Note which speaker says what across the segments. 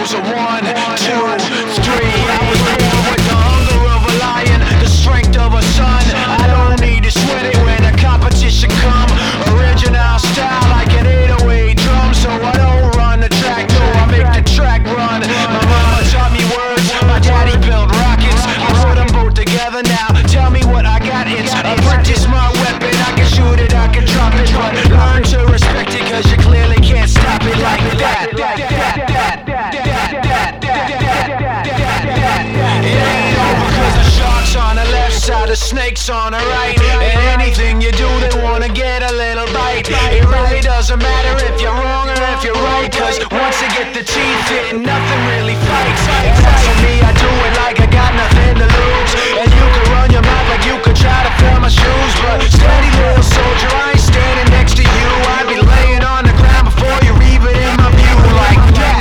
Speaker 1: goes a 1, 2, 3. I was born with the hunger of a lion, the strength of a sun. I don't need to sweat it when the competition come. Original style like an 808 drum, so I don't run the track, no, I make the track run. My mama taught me words, my daddy built rockets. I put them both together now. Tell me what I got. It's a pretty smart weapon. I can shoot it, I can drop it, but learn to respect it, cause you clearly can't stop it like that. It ain't over cause the shark's on the left side, the snake's on the right. And anything you do, they wanna get a little bite. It really doesn't matter if you're wrong or if you're right, cause once you get the teeth in, nothing really fights. And as for me, I do it like I got nothing to lose. And you can run your mouth like you could try to fill my shoes, but steady little soldier, I ain't standing next to you. I'd be laying on the ground before you're even in my view like that.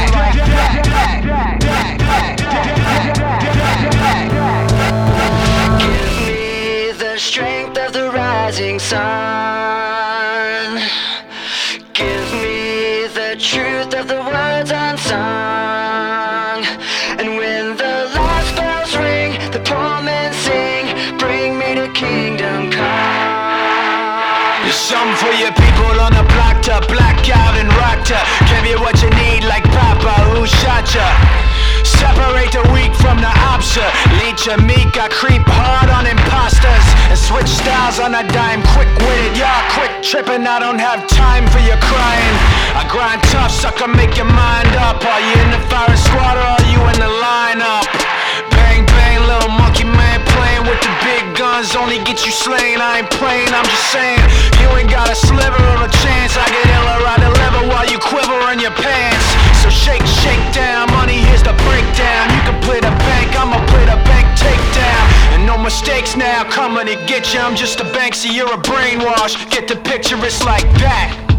Speaker 2: Give me the strength of the rising sun. Give me the truth of the words unsung. And when the last bells ring, the poor men sing, bring me to kingdom come.
Speaker 1: There's something for your people on the block to black out and rock to give you what you need like Papa who shot ya. Separate the weak from the obsolete. Your meek, I creep hard on imposters and switch styles on a dime. Quick-witted, y'all quick tripping. I don't have time for your crying. I grind tough, sucker, make your mind up. Are you in the firing squad or are you in the lineup? Bang, bang, little monkey man playing with the big guns only get you slain. I ain't playing, I'm just saying you ain't got a sliver of a chance. I get iller, I deliver while you quiver in your pants. So shake, shake down, money, here's the breakdown. You can play the bank, I'ma play the bank takedown. And no mistakes now, coming to get you. I'm just a Banksy, you're a brainwash. Get the picture, it's like that.